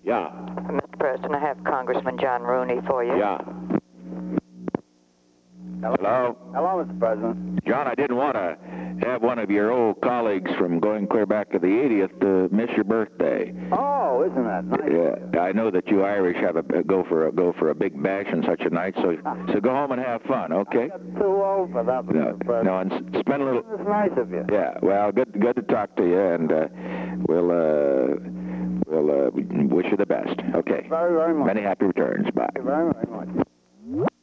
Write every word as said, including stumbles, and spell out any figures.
Yeah. Mister President, I have Congressman John Rooney for you. Yeah. Hello? Hello, Mister President. John, I didn't want to have one of your old colleagues from going clear back to the eightieth to miss your birthday. Oh, isn't that nice? Yeah, I know that you Irish have a go for a go for a big bash on such a night, so so go home and have fun, okay? I'm too old for that, Mister No, President. no, and s- spend a little. It's nice of you. Yeah, well, good good to talk to you, and uh, we'll uh, we'll uh, wish you the best. Okay. Very, very much. Many happy returns. Bye. Thank you very, very much.